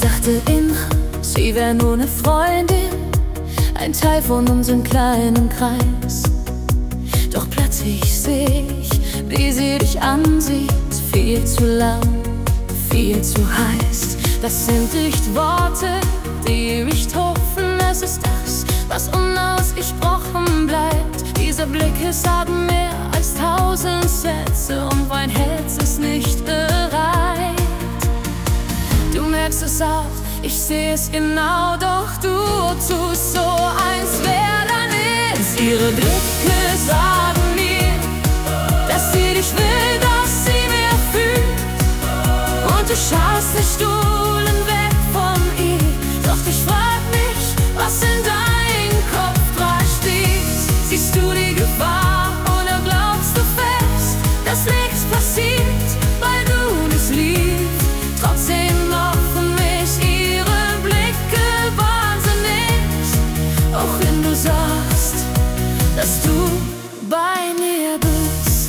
dachte immer, sie wäre nur eine Freundin, ein Teil von unserem kleinen Kreis. Doch plötzlich seh ich, wie sie dich ansieht. Viel zu lang, viel zu heiß. Das sind nicht Worte, die mich trumpfen. Es ist das, was unausgesprochen bleibt. Diese Blicke sagen mehr als 1000 Sätze und mein Herz ist nicht bereit. Du merkst es auch, ich seh es genau, doch du tust so, als wär da nichts. Ihre Blicke sagen mir, dass sie dich will, dass sie mehr fühlt. Und du schaust nicht stuhlen weg von ihr. Doch ich frag mich, was in deinem Kopf dran steht. Siehst du die Gefahr oder glaubst du fest, dass nichts passiert, weil du nicht liebst? Trotzdem machen mich ihre Blicke wahnsinnig. Auch wenn du sagst, dass du bei mir bist.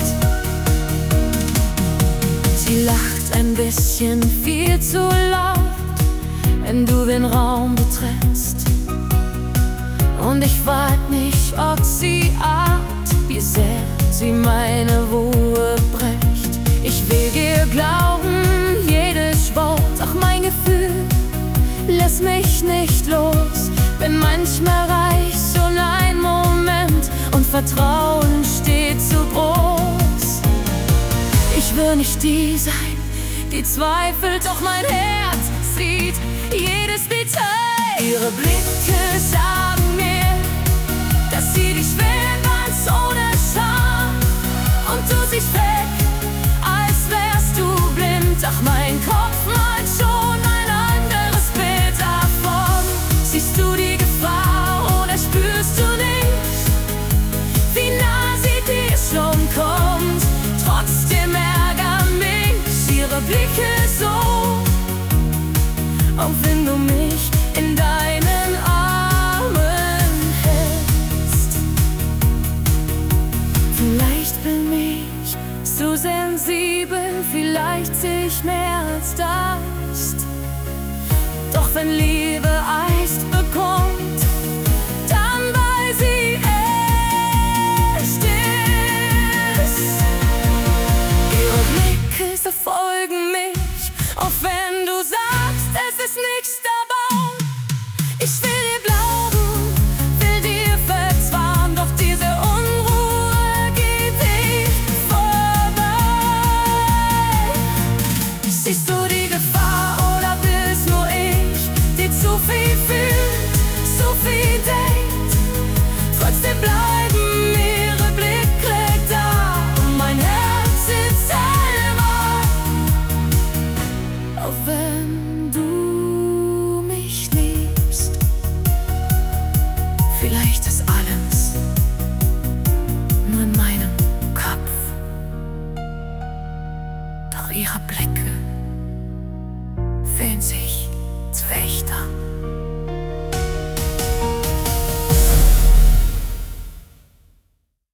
Sie lacht ein bisschen viel zu laut, wenn du den Raum betrittst. Und ich frag mich, ob sie ahnt, wie sehr sie meine Ruhe bricht. Ich will ihr glauben, jedes Wort, auch mein Gefühl lässt mich nicht los. Bin manchmal reich, so ein Moment, und Vertrauen steht zu groß. Ich will nicht die sein, die zweifelt, doch mein Herz sieht jedes Detail. Ihre Blicke sagen mir, dass sie dich will, ganz ohne Scham. Und du siehst weg, als wärst du blind, doch mein Kopf malt schon ein anderes Bild davon. Siehst du die Gefahr oder spürst du nicht, wie nah sie dir schon kommt? Trotzdem ärgern mich ihre Blicke so, auch wenn du mich in deinen Armen hältst. Vielleicht bin ich zu sensibel, vielleicht seh ich mehr als das. Doch wenn Liebe Eis bekommt, dann weil sie echt ist. Ihre Blicke verfolgen mich, auch wenn du sagst, es ist nichts dabei. Ich will dir glauben, will dir verzwauen, doch diese Unruhe geht nicht vorbei. Siehst du die Gefahr oder bist nur ich, die zu viel fühlt, zu viel denkt? Trotzdem bleiben ihre Blicke da und mein Herz ist selber. Auch wenn du mich liebst, vielleicht ist alles nur in meinem Kopf. Doch ihre Blicke